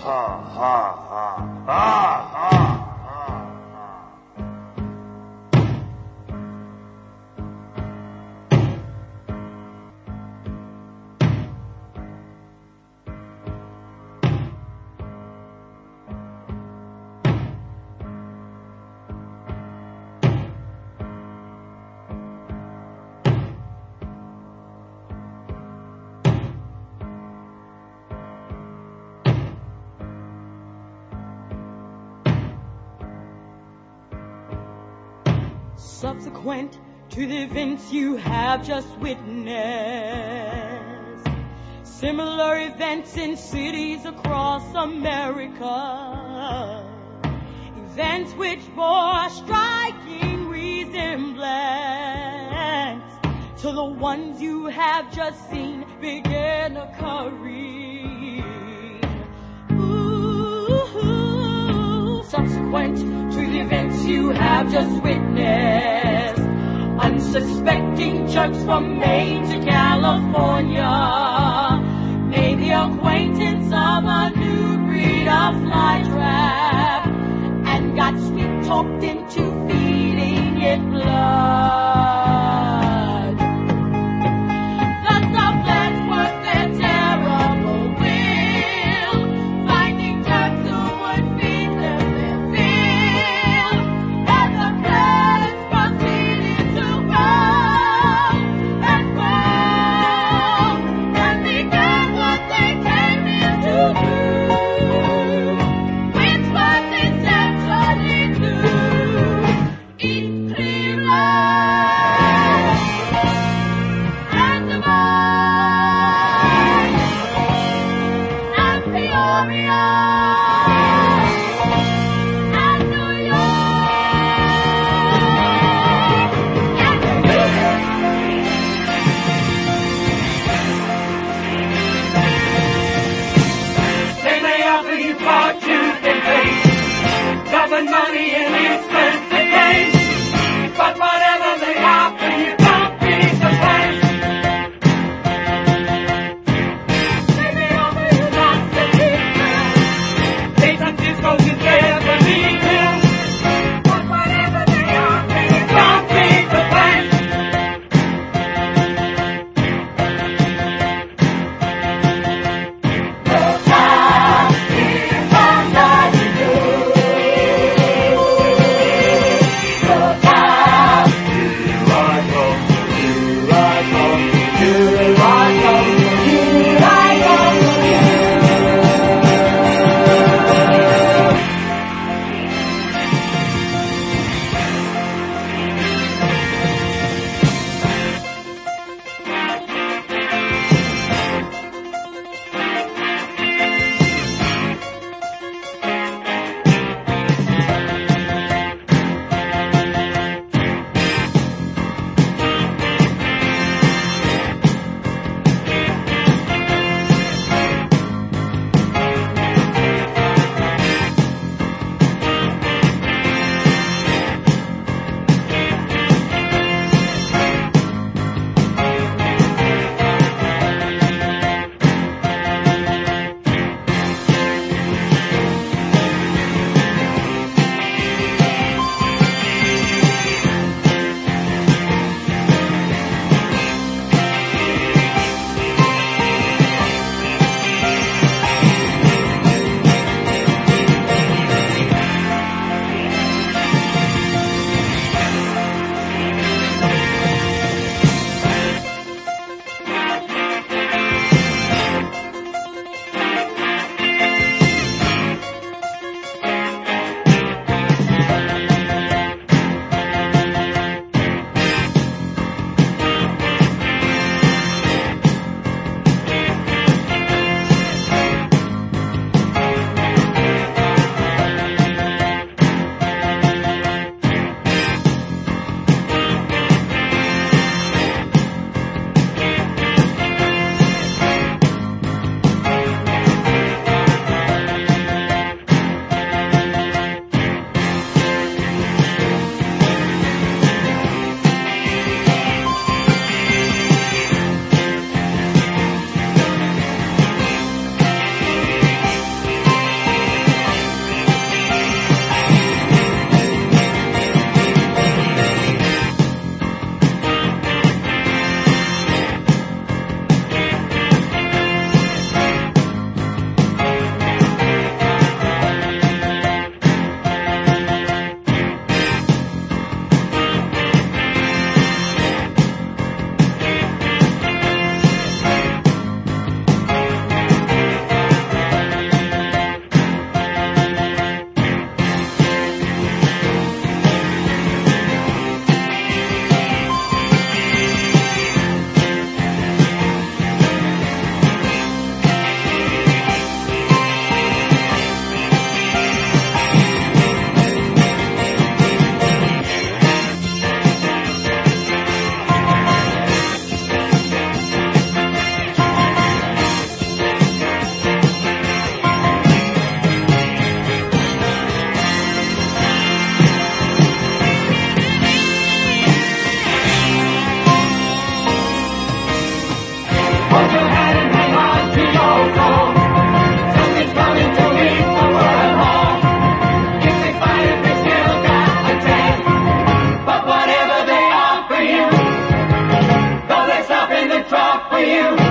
Subsequent to the events you have just witnessed, similar events in cities across America, events which bore a striking resemblance to the ones you have just seen begin occurring. Subsequent to the events you have just witnessed, unsuspecting jerks from Maine to California made the acquaintance of a new breed of flytrap and got sweet-talked into feeding it blood. The sublands worked their terrible will, finding jerks who would feed them their fill, and the plans proceeded to grow and grow, and began what they came here to do, which was essentially to eat Cleveland and Des Moines and Peoria and New They may offer you fortunes and fame, double money and expensive games, but whatever they offer you, don't be surprised. They may offer you lots of secrets, hold your hand and hang on to your soul. Something's coming to meet the world hall. If they fight it, they still got a chance. But whatever they offer you, though there's nothing to drop for you.